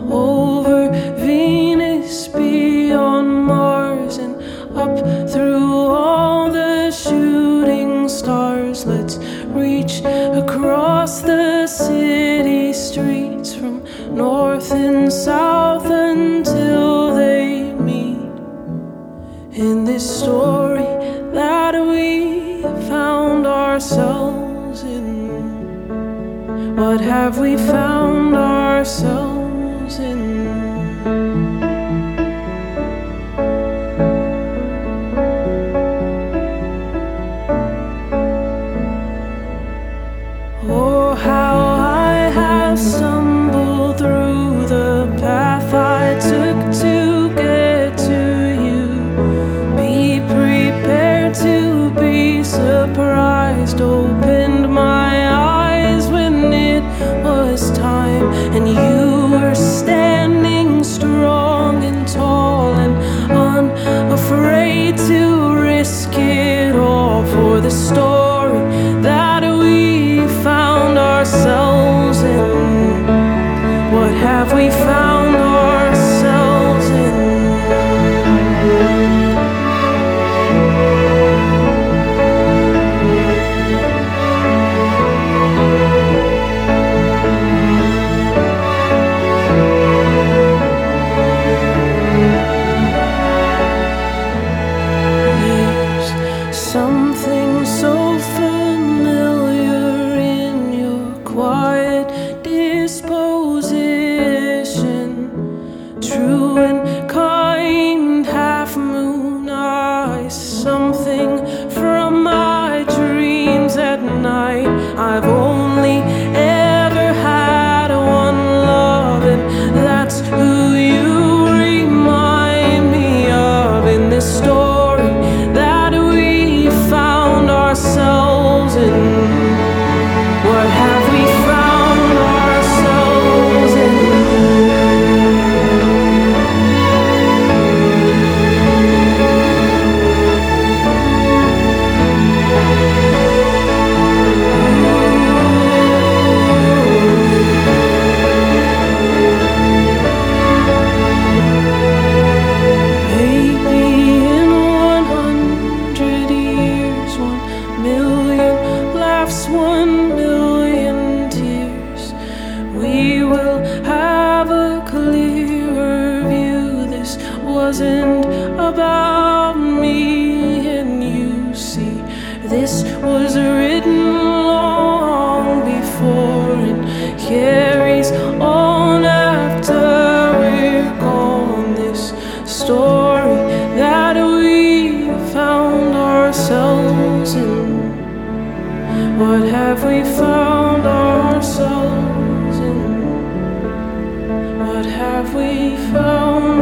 over Venus, beyond Mars, and up through all the shooting stars. Let's reach across the city streets from north and south until they meet in this story that we found ourselves in. What have we found ourselves in? Oh, how I have stumbled through the path I took to get to you. Be prepared to be surprised. Opened my eyes when it was time, and you were standing strong and tall and unafraid to risk it all for the story that we found ourselves in. What have we found ourselves in? Something so familiar in your quiet disposition, true and kind half-moon eyes, something from my dreams at night. I've only ever had one love, and that's who you remind me of in this story that we found ourselves in. What have we found ourselves in? Maybe in 100 years, 1,000,000 laughs, 1,000,000 tears, we will have a clearer view. This wasn't about me and you, see. This was written long before and carries on after we're gone. This story that we found ourselves in. What have we found ourselves in? What have we found